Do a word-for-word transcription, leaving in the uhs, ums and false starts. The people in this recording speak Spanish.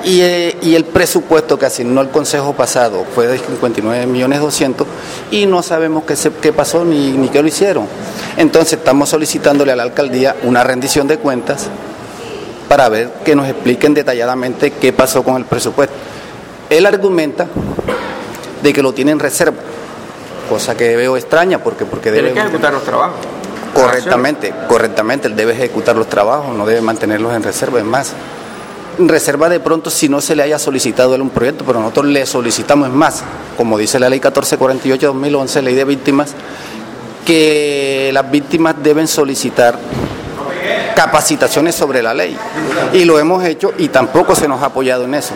Y, eh, y el presupuesto que asignó el Consejo pasado fue de cincuenta y nueve millones doscientos y no sabemos qué, se, qué pasó ni, ni qué lo hicieron. Entonces estamos solicitándole a la alcaldía una rendición de cuentas para ver que nos expliquen detalladamente qué pasó con el presupuesto. Él argumenta de que lo tiene en reserva, cosa que veo extraña porque, porque debe... Tiene que ejecutar los trabajos. Correctamente, correctamente, él debe ejecutar los trabajos, no debe mantenerlos en reserva, es más. Reserva de pronto si no se le haya solicitado él un proyecto, pero nosotros le solicitamos, es más, como dice la ley catorce cuarenta y ocho de dos mil once, ley de víctimas, que las víctimas deben solicitar capacitaciones sobre la ley, y lo hemos hecho y tampoco se nos ha apoyado en eso.